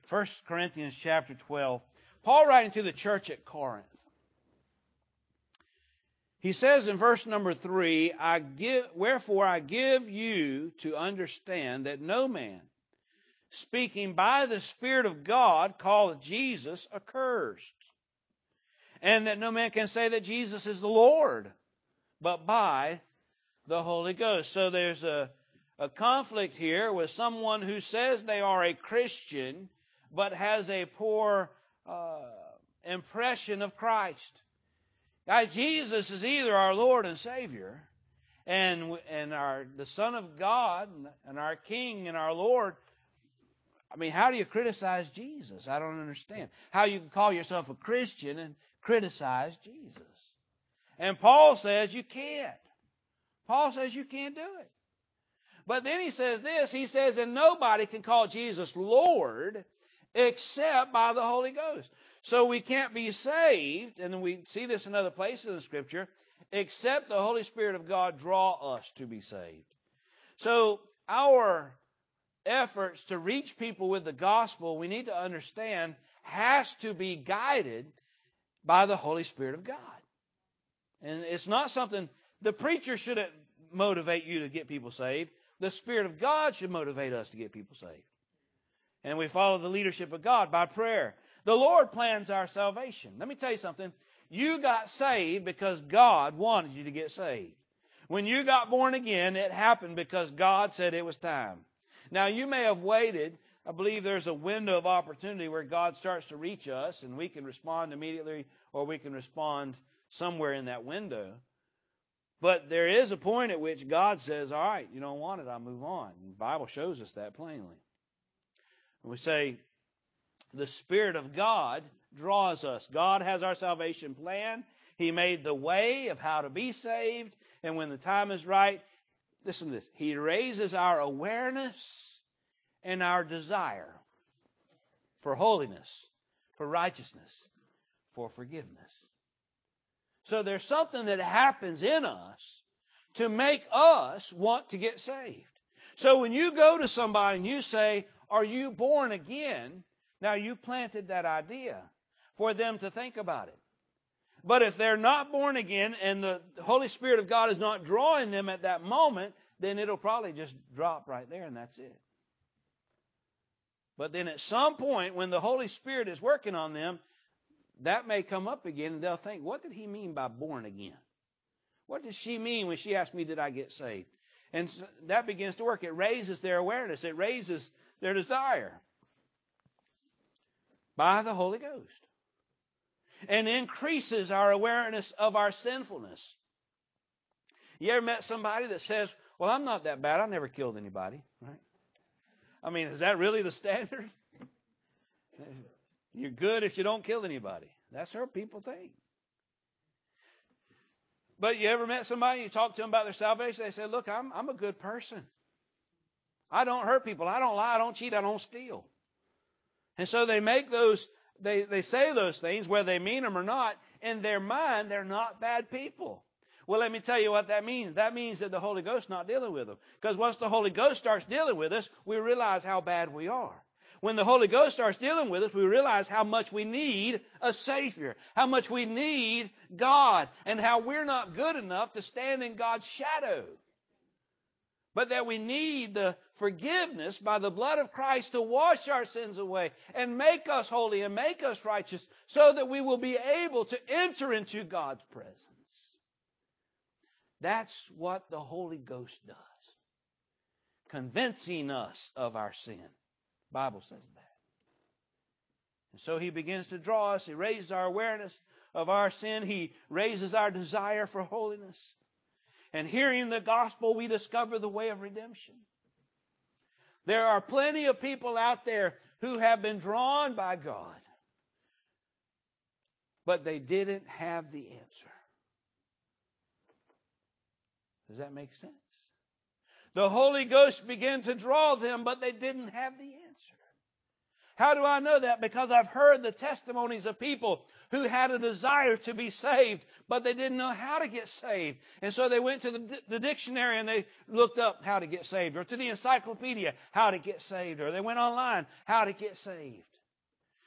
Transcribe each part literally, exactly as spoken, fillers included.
First Corinthians chapter twelve. Paul writing to the church at Corinth. He says in verse number three, I give, wherefore I give you to understand that no man, speaking by the Spirit of God, calleth Jesus accursed, and that no man can say that Jesus is the Lord, but by the Holy Ghost. So there's a, a conflict here with someone who says they are a Christian, but has a poor uh, impression of Christ. Guys, Jesus is either our Lord and Savior, and and our the Son of God, and our King and our Lord. I mean, how do you criticize Jesus? I don't understand. How you can call yourself a Christian and criticize Jesus. And Paul says you can't. Paul says you can't do it. But then he says this, he says, and nobody can call Jesus Lord except by the Holy Ghost. So we can't be saved, and we see this in other places in the Scripture, except the Holy Spirit of God draw us to be saved. So our efforts to reach people with the gospel, we need to understand, has to be guided by the Holy Spirit of God. And it's not something, the preacher shouldn't motivate you to get people saved. The Spirit of God should motivate us to get people saved. And we follow the leadership of God by prayer. The Lord plans our salvation. Let me tell you something. You got saved because God wanted you to get saved. When you got born again, it happened because God said it was time. Now, you may have waited. I believe there's a window of opportunity where God starts to reach us, and we can respond immediately, or we can respond somewhere in that window. But there is a point at which God says, all right, you don't want it, I'll move on. And the Bible shows us that plainly. And we say, the Spirit of God draws us. God has our salvation plan. He made the way of how to be saved. And when the time is right, listen to this. He raises our awareness and our desire for holiness, for righteousness, for forgiveness. So there's something that happens in us to make us want to get saved. So when you go to somebody and you say, are you born again? Now, you planted that idea for them to think about it. But if they're not born again and the Holy Spirit of God is not drawing them at that moment, then it'll probably just drop right there and that's it. But then at some point when the Holy Spirit is working on them, that may come up again and they'll think, what did he mean by born again? What did she mean when she asked me, did I get saved? And so that begins to work. It raises their awareness. It raises their desire by the Holy Ghost, and increases our awareness of our sinfulness. You ever met somebody that says, well, I'm not that bad, I never killed anybody, right? I mean, is that really the standard? You're good if you don't kill anybody. That's what people think. But you ever met somebody, you talk to them about their salvation, they say, look, I'm, I'm a good person. I don't hurt people, I don't lie, I don't cheat, I don't steal. And so they make those, they, they say those things, whether they mean them or not. In their mind, they're not bad people. Well, let me tell you what that means. That means that the Holy Ghost is not dealing with them. Because once the Holy Ghost starts dealing with us, we realize how bad we are. When the Holy Ghost starts dealing with us, we realize how much we need a Savior, how much we need God, and how we're not good enough to stand in God's shadow. But that we need the forgiveness by the blood of Christ to wash our sins away and make us holy and make us righteous so that we will be able to enter into God's presence. That's what the Holy Ghost does. Convincing us of our sin. The Bible says that. And so He begins to draw us. He raises our awareness of our sin. He raises our desire for holiness. And hearing the gospel, we discover the way of redemption. There are plenty of people out there who have been drawn by God, but they didn't have the answer. Does that make sense? The Holy Ghost began to draw them, but they didn't have the answer. How do I know that? Because I've heard the testimonies of people who had a desire to be saved, but they didn't know how to get saved. And so they went to the, the dictionary and they looked up how to get saved, or to the encyclopedia, how to get saved, or they went online, how to get saved.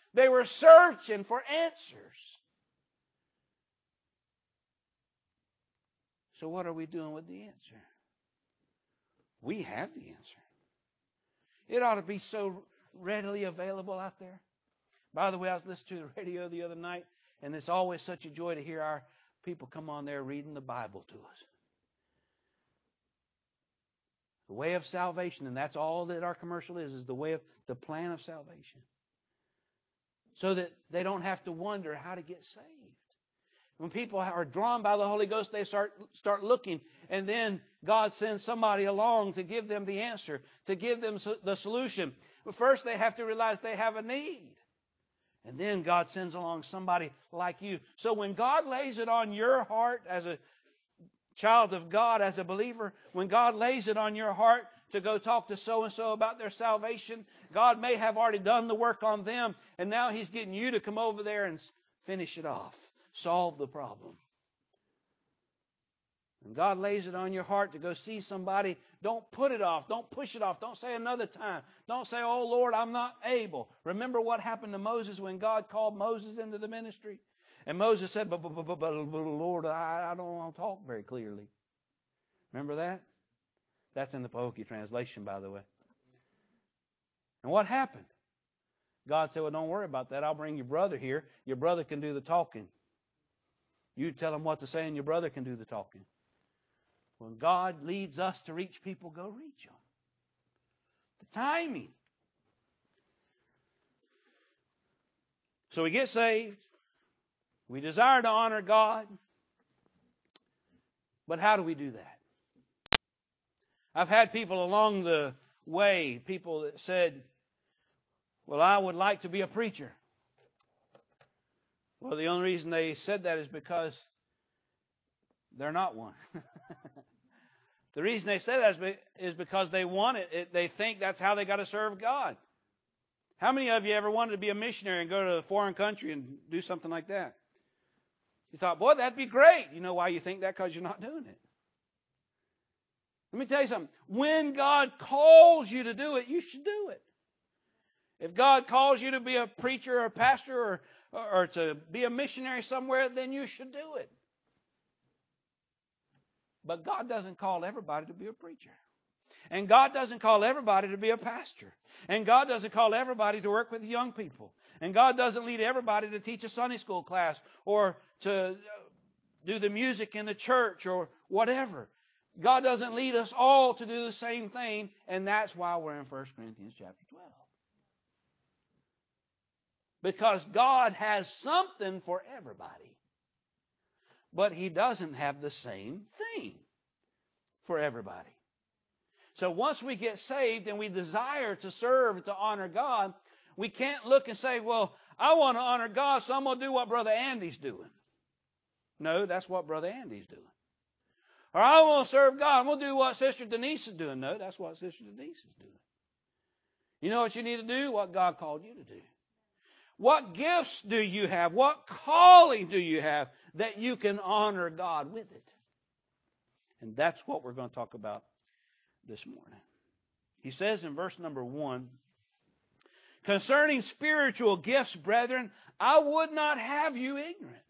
They were searching for answers. So what are we doing with the answer? We have the answer. It ought to be so readily available out there. By the way, I was listening to the radio the other night, and it's always such a joy to hear our people come on there reading the Bible to us. The way of salvation, and that's all that our commercial is, is the way of the plan of salvation. So that they don't have to wonder how to get saved. When people are drawn by the Holy Ghost, they start, start looking, and then God sends somebody along to give them the answer, to give them the solution. But first they have to realize they have a need. And then God sends along somebody like you. So when God lays it on your heart as a child of God, as a believer, when God lays it on your heart to go talk to so-and-so about their salvation, God may have already done the work on them, and now He's getting you to come over there and finish it off. Solve the problem. When God lays it on your heart to go see somebody, don't put it off. Don't push it off. Don't say another time. Don't say, oh, Lord, I'm not able. Remember what happened to Moses when God called Moses into the ministry? And Moses said, but, but, but, but, but Lord, I, I don't want to talk very clearly. Remember that? That's in the Pahokee translation, by the way. And what happened? God said, well, don't worry about that. I'll bring your brother here. Your brother can do the talking. You tell him what to say, and your brother can do the talking. When God leads us to reach people, go reach them. The timing. So we get saved. We desire to honor God. But how do we do that? I've had people along the way, people that said, well, I would like to be a preacher. Well, the only reason they said that is because they're not one. The reason they say that is because they want it. They think that's how they got to serve God. How many of you ever wanted to be a missionary and go to a foreign country and do something like that? You thought, boy, that'd be great. You know why you think that? Because you're not doing it. Let me tell you something. When God calls you to do it, you should do it. If God calls you to be a preacher or a pastor or, or to be a missionary somewhere, then you should do it. But God doesn't call everybody to be a preacher. And God doesn't call everybody to be a pastor. And God doesn't call everybody to work with young people. And God doesn't lead everybody to teach a Sunday school class or to do the music in the church or whatever. God doesn't lead us all to do the same thing, and that's why we're in First Corinthians chapter twelve. Because God has something for everybody. But He doesn't have the same thing for everybody. So once we get saved and we desire to serve, to honor God, we can't look and say, well, I want to honor God, so I'm going to do what Brother Andy's doing. No, that's what Brother Andy's doing. Or I want to serve God, I'm going to do what Sister Denise is doing. No, that's what Sister Denise is doing. You know what you need to do? What God called you to do. What gifts do you have? What calling do you have that you can honor God with it? And that's what we're going to talk about this morning. He says in verse number one, concerning spiritual gifts, brethren, I would not have you ignorant.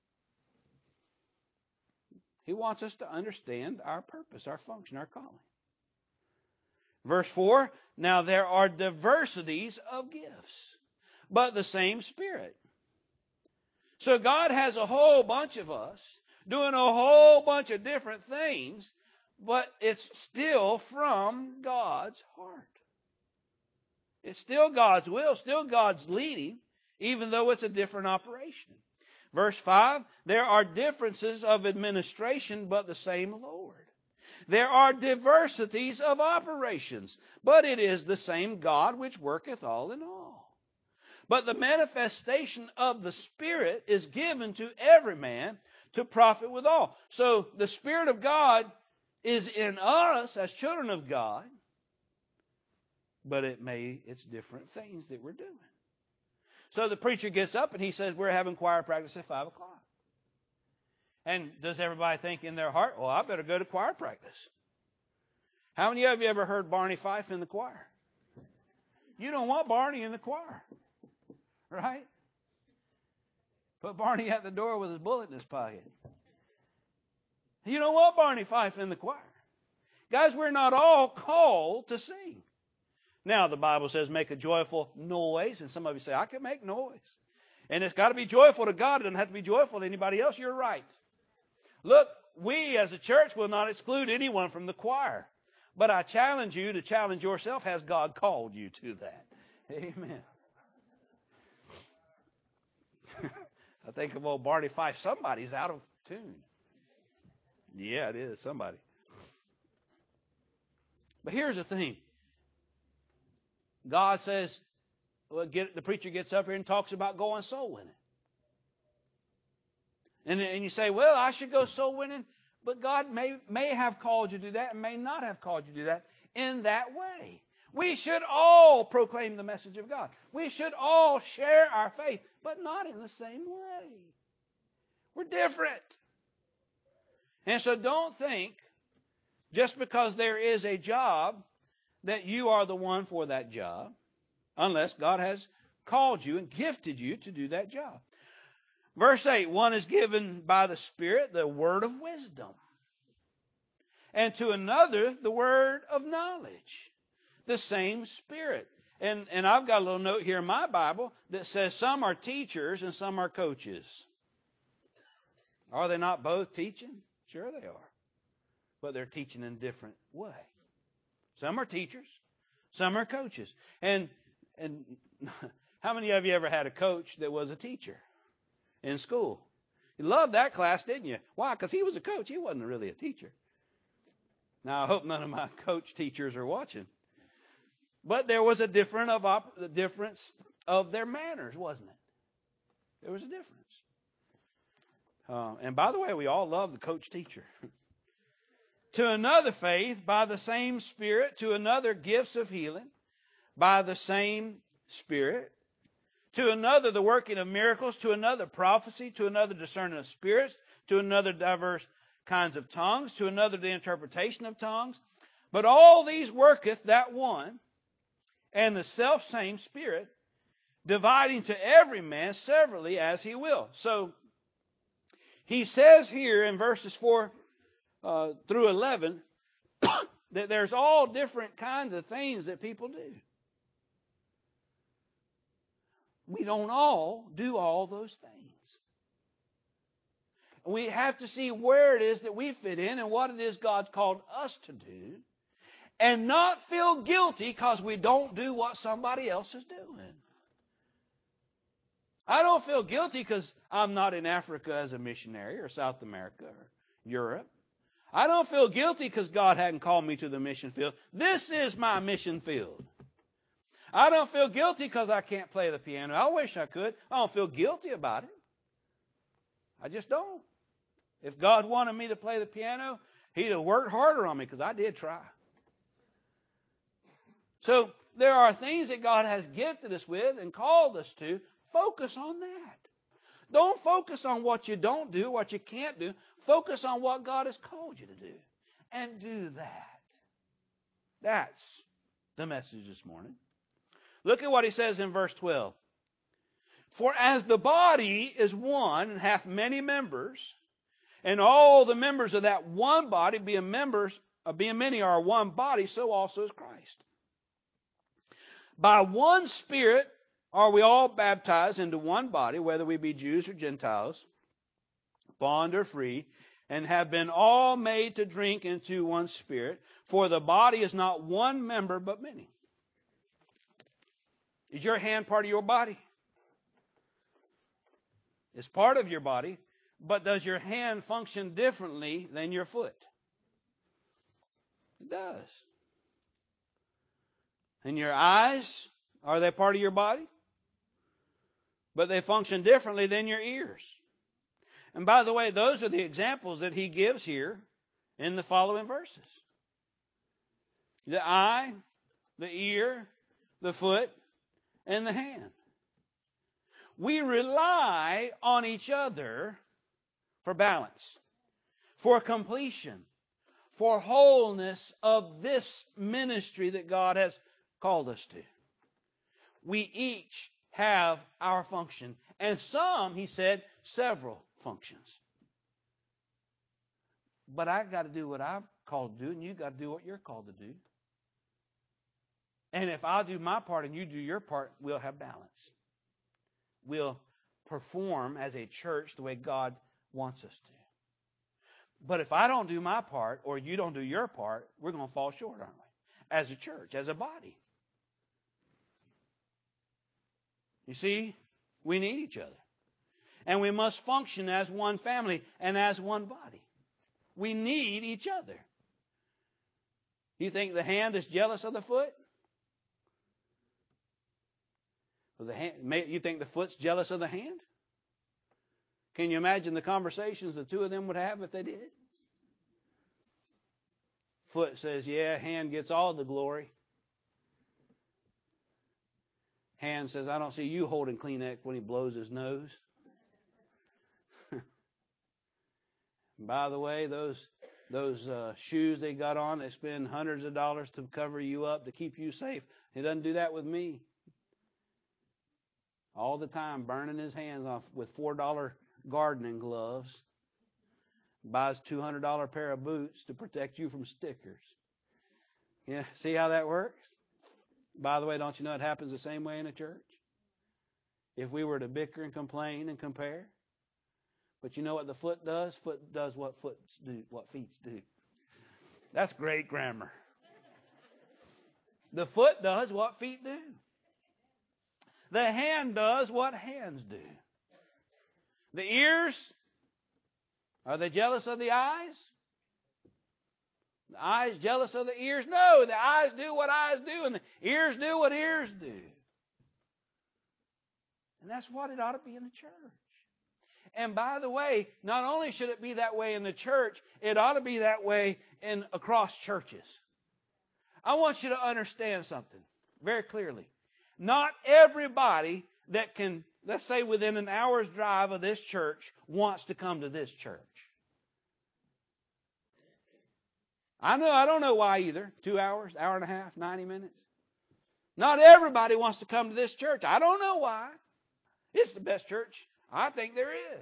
He wants us to understand our purpose, our function, our calling. Verse four, now there are diversities of gifts, but the same Spirit. So God has a whole bunch of us doing a whole bunch of different things, but it's still from God's heart. It's still God's will, still God's leading, even though it's a different operation. Verse five, there are differences of administration, but the same Lord. There are diversities of operations, but it is the same God which worketh all in all. But the manifestation of the Spirit is given to every man to profit withal. So the Spirit of God is in us as children of God, but it may, it's different things that we're doing. So the preacher gets up and he says, we're having choir practice at five o'clock. And does everybody think in their heart, well, I better go to choir practice? How many of you ever heard Barney Fife in the choir? You don't want Barney in the choir. Right? Put Barney at the door with his bullet in his pocket. You don't want Barney Fife in the choir. Guys, we're not all called to sing. Now, the Bible says make a joyful noise, and some of you say, I can make noise. And it's got to be joyful to God. It doesn't have to be joyful to anybody else. You're right. Look, we as a church will not exclude anyone from the choir. But I challenge you to challenge yourself. Has God called you to that? Amen. I think of old Barney Fife. Somebody's out of tune. Yeah, it is. Somebody. But here's the thing. God says, well, get, the preacher gets up here and talks about going soul winning. And, and you say, well, I should go soul winning. But God may, may have called you to do that and may not have called you to do that in that way. We should all proclaim the message of God. We should all share our faith, but not in the same way. We're different. And so don't think, just because there is a job, that you are the one for that job, unless God has called you and gifted you to do that job. Verse eight, one is given by the Spirit the word of wisdom, and to another the word of knowledge. The same Spirit. And, and I've got a little note here in my Bible that says some are teachers and some are coaches. Are they not both teaching? Sure they are. But they're teaching in a different way. Some are teachers. Some are coaches. And, and how many of you ever had a coach that was a teacher in school? You loved that class, didn't you? Why? Because he was a coach. He wasn't really a teacher. Now, I hope none of my coach teachers are watching. But there was a different of op- the difference of their manners, wasn't it? There was a difference. Uh, and by the way, we all love the coach teacher. To another faith by the same Spirit, to another gifts of healing by the same Spirit, to another the working of miracles, to another prophecy, to another discerning of spirits, to another diverse kinds of tongues, to another the interpretation of tongues. But all these worketh that one and the selfsame Spirit, dividing to every man severally as he will. So he says here in verses four uh, through eleven that there's all different kinds of things that people do. We don't all do all those things. We have to see where it is that we fit in and what it is God's called us to do, and not feel guilty because we don't do what somebody else is doing. I don't feel guilty because I'm not in Africa as a missionary, or South America, or Europe. I don't feel guilty because God hadn't called me to the mission field. This is my mission field. I don't feel guilty because I can't play the piano. I wish I could. I don't feel guilty about it. I just don't. If God wanted me to play the piano, He'd have worked harder on me because I did try. So there are things that God has gifted us with and called us to. Focus on that. Don't focus on what you don't do, what you can't do. Focus on what God has called you to do. And do that. That's the message this morning. Look at what he says in verse twelve. For as the body is one and hath many members, and all the members of that one body, being members, uh, being many, are one body, so also is Christ. By one Spirit are we all baptized into one body, whether we be Jews or Gentiles, bond or free, and have been all made to drink into one Spirit. For the body is not one member, but many. Is your hand part of your body? It's part of your body, but does your hand function differently than your foot? It does. And your eyes, are they part of your body? But they function differently than your ears. And by the way, those are the examples that he gives here in the following verses. The eye, the ear, the foot, and the hand. We rely on each other for balance, for completion, for wholeness of this ministry that God has called us to. We each have our function. And some, he said, several functions. But I've got to do what I'm called to do, and you've got to do what you're called to do. And if I do my part and you do your part, we'll have balance. We'll perform as a church the way God wants us to. But if I don't do my part or you don't do your part, we're going to fall short, aren't we? As a church, as a body. You see, we need each other. And we must function as one family and as one body. We need each other. You think the hand is jealous of the foot? Or the hand, you think the foot's jealous of the hand? Can you imagine the conversations the two of them would have if they did? Foot says, yeah, hand gets all the glory. Hand says, I don't see you holding Kleenex when he blows his nose. By the way, those those uh, shoes they got on, they spend hundreds of dollars to cover you up, to keep you safe. He doesn't do that with me. All the time, burning his hands off with four dollar gardening gloves. Buys two hundred dollar pair of boots to protect you from stickers. Yeah, see how that works? By the way, don't you know it happens the same way in a church? If we were to bicker and complain and compare. But you know what the foot does? Foot does what foots do, what feet do. That's great grammar. The foot does what feet do. The hand does what hands do. The ears, are they jealous of the eyes? The eyes jealous of the ears? No, the eyes do what eyes do, and the ears do what ears do. And that's what it ought to be in the church. And by the way, not only should it be that way in the church, it ought to be that way in across churches. I want you to understand something very clearly. Not everybody that can, let's say within an hour's drive of this church, wants to come to this church. I know, I don't know why either. Two hours, hour and a half, ninety minutes. Not everybody wants to come to this church. I don't know why. It's the best church I think there is.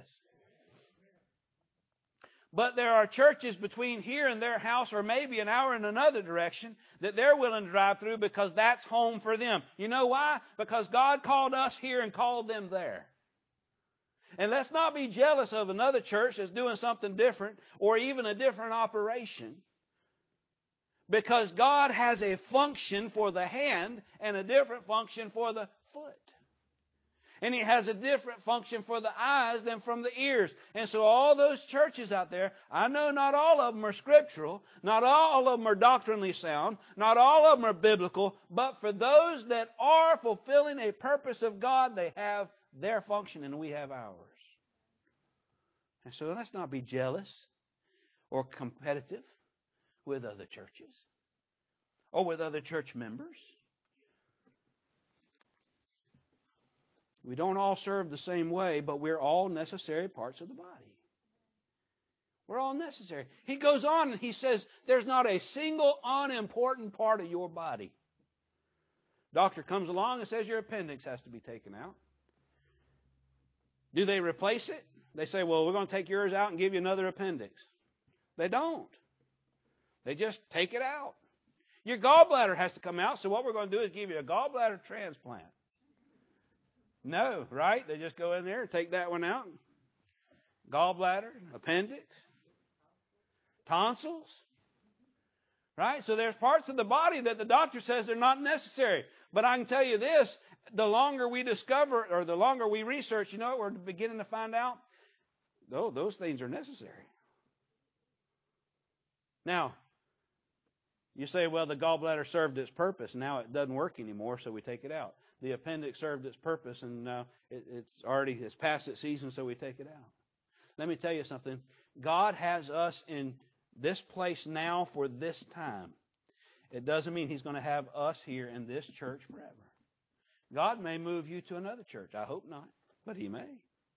But there are churches between here and their house, or maybe an hour in another direction, that they're willing to drive through because that's home for them. You know why? Because God called us here and called them there. And let's not be jealous of another church that's doing something different, or even a different operation. Because God has a function for the hand and a different function for the foot. And He has a different function for the eyes than from the ears. And so all those churches out there, I know not all of them are scriptural, not all of them are doctrinally sound, not all of them are biblical, but for those that are fulfilling a purpose of God, they have their function and we have ours. And so let's not be jealous or competitive with other churches or with other church members. We don't all serve the same way, but we're all necessary parts of the body. We're all necessary. He goes on and he says, there's not a single unimportant part of your body. Doctor comes along and says your appendix has to be taken out. Do they replace it? They say, well, we're going to take yours out and give you another appendix. They don't. They just take it out. Your gallbladder has to come out, so what we're going to do is give you a gallbladder transplant. No, right? They just go in there and take that one out. Gallbladder, appendix, tonsils. Right? So there's parts of the body that the doctor says they're not necessary. But I can tell you this, the longer we discover, or the longer we research, you know what we're beginning to find out? Oh, those things are necessary. Now, you say, well, the gallbladder served its purpose. Now it doesn't work anymore, so we take it out. The appendix served its purpose, and now it, it's already it's past its season, so we take it out. Let me tell you something. God has us in this place now for this time. It doesn't mean He's going to have us here in this church forever. God may move you to another church. I hope not, but He may.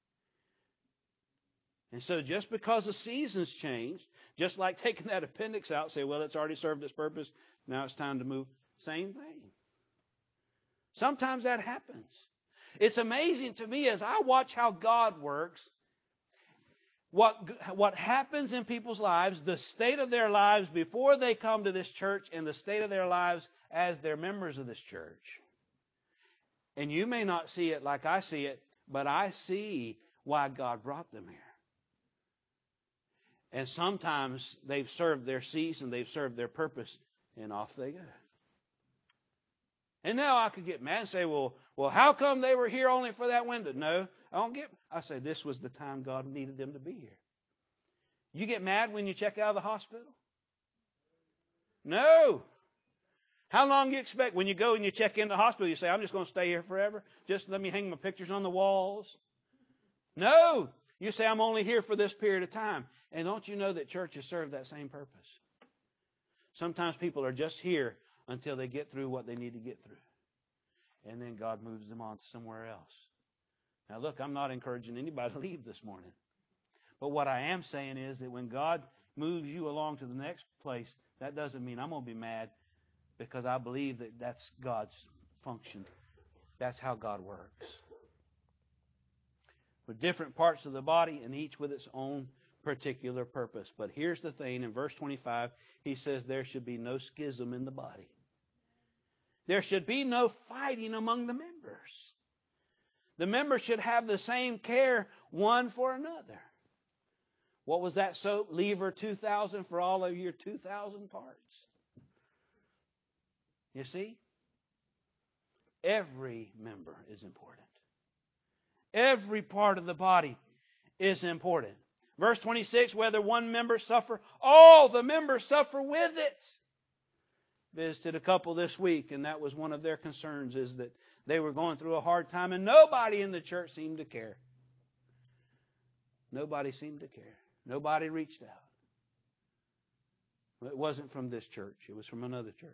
And so just because the seasons changed, just like taking that appendix out, say, well, it's already served its purpose, now it's time to move. Same thing. Sometimes that happens. It's amazing to me as I watch how God works, what, what happens in people's lives, the state of their lives before they come to this church, and the state of their lives as they're members of this church. And you may not see it like I see it, but I see why God brought them here. And sometimes they've served their season, they've served their purpose, and off they go. And now I could get mad and say, well, well, how come they were here only for that window? No, I don't get, I say this was the time God needed them to be here. You get mad when you check out of the hospital? No. How long do you expect when you go and you check in the hospital? You say, I'm just going to stay here forever. Just let me hang my pictures on the walls. No. You say, I'm only here for this period of time. And don't you know that churches serve that same purpose? Sometimes people are just here until they get through what they need to get through. And then God moves them on to somewhere else. Now look, I'm not encouraging anybody to leave this morning. But what I am saying is that when God moves you along to the next place, that doesn't mean I'm going to be mad, because I believe that that's God's function. That's how God works. With different parts of the body, and each with its own particular purpose. But here's the thing, in verse twenty-five, he says there should be no schism in the body. There should be no fighting among the members. The members should have the same care one for another. What was that soap? Lever two thousand for all of your two thousand parts. You see? Every member is important. Every part of the body is important. Verse twenty-six, whether one member suffer, all the members suffer with it. Visited a couple this week, and that was one of their concerns, is that they were going through a hard time, and nobody in the church seemed to care. Nobody seemed to care. Nobody reached out. It wasn't from this church. It was from another church.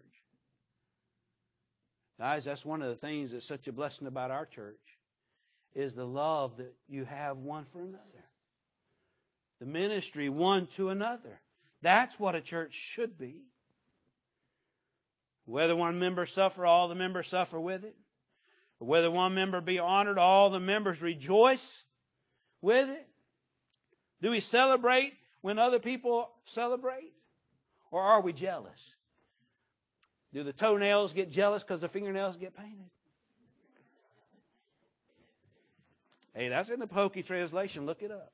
Guys, that's one of the things that's such a blessing about our church, is the love that you have one for another. The ministry one to another. That's what a church should be. Whether one member suffer, all the members suffer with it. Or whether one member be honored, all the members rejoice with it. Do we celebrate when other people celebrate? Or are we jealous? Do the toenails get jealous because the fingernails get painted? Hey, that's in the Pokey translation. Look it up.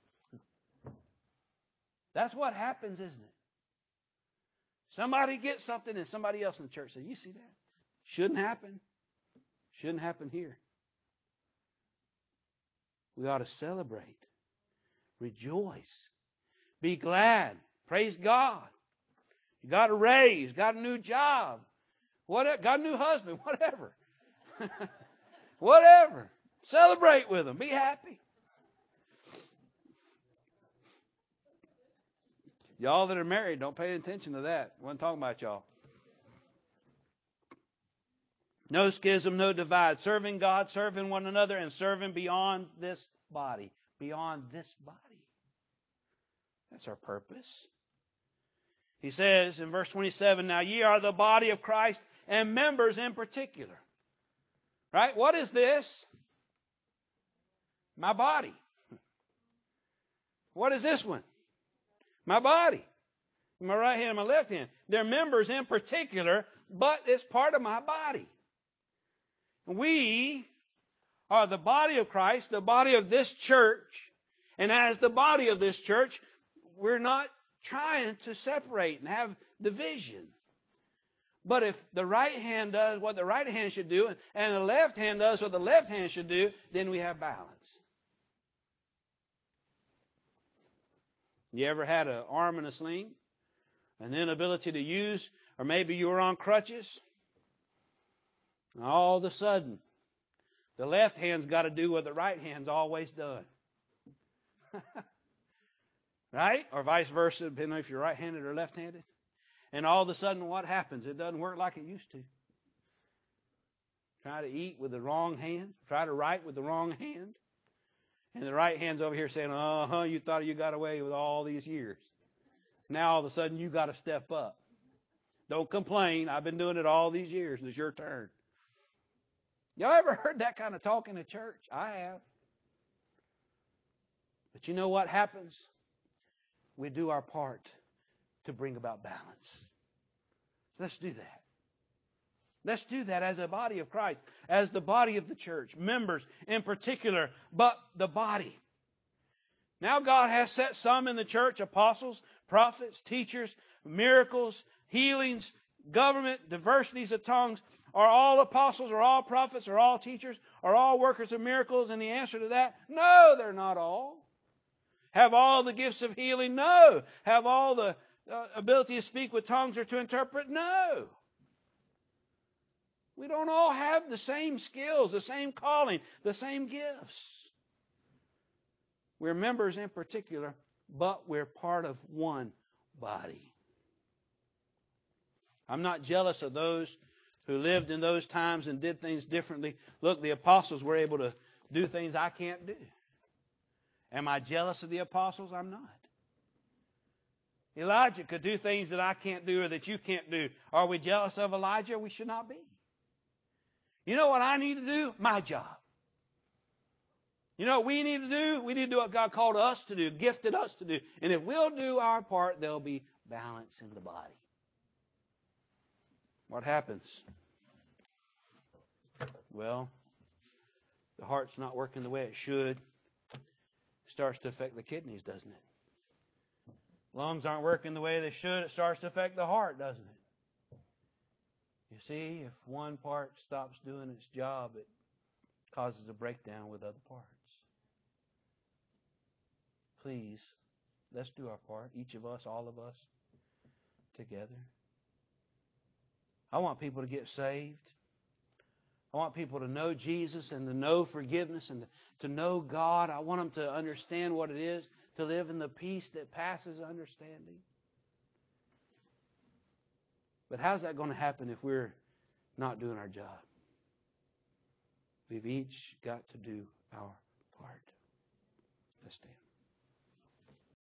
That's what happens, isn't it? Somebody gets something and somebody else in the church says, you see that? Shouldn't happen. Shouldn't happen here. We ought to celebrate. Rejoice. Be glad. Praise God. You got a raise. Got a new job. Whatever. Got a new husband. Whatever. Whatever. Celebrate with them. Be happy. Y'all that are married, don't pay attention to that. I wasn't talking about y'all. No schism, no divide. Serving God, serving one another, and serving beyond this body. Beyond this body. That's our purpose. He says in verse twenty-seven, now ye are the body of Christ, and members in particular. Right? What is this? My body. What is this one? My body. My right hand and my left hand. They're members in particular, but it's part of my body. We are the body of Christ, the body of this church. And as the body of this church, we're not trying to separate and have division. But if the right hand does what the right hand should do, and the left hand does what the left hand should do, then we have balance. You ever had an arm in a sling? An inability to use? Or maybe you were on crutches? And all of a sudden, the left hand's got to do what the right hand's always done. Right? Or vice versa, depending on if you're right-handed or left-handed. And all of a sudden, what happens? It doesn't work like it used to. Try to eat with the wrong hand. Try to write with the wrong hand. And the right hand's over here saying, uh-huh, you thought you got away with all these years. Now all of a sudden you got to step up. Don't complain. I've been doing it all these years and it's your turn. Y'all ever heard that kind of talk in a church? I have. But you know what happens? We do our part to bring about balance. Let's do that. Let's do that as a body of Christ, as the body of the church, members in particular, but the body. Now God has set some in the church, apostles, prophets, teachers, miracles, healings, government, diversities of tongues. Are all apostles, are all prophets, are all teachers, are all workers of miracles? And the answer to that, no, they're not all. Have all the gifts of healing? No. Have all the uh, ability to speak with tongues or to interpret? No. We don't all have the same skills, the same calling, the same gifts. We're members in particular, but we're part of one body. I'm not jealous of those who lived in those times and did things differently. Look, the apostles were able to do things I can't do. Am I jealous of the apostles? I'm not. Elijah could do things that I can't do or that you can't do. Are we jealous of Elijah? We should not be. You know what I need to do? My job. You know what we need to do? We need to do what God called us to do, gifted us to do. And if we'll do our part, there'll be balance in the body. What happens? Well, the heart's not working the way it should. It starts to affect the kidneys, doesn't it? Lungs aren't working the way they should. It starts to affect the heart, doesn't it? You see, if one part stops doing its job, it causes a breakdown with other parts. Please, let's do our part, each of us, all of us, together. I want people to get saved. I want people to know Jesus and to know forgiveness and to know God. I want them to understand what it is to live in the peace that passes understanding. But how's that going to happen if we're not doing our job? We've each got to do our part. Let's stand.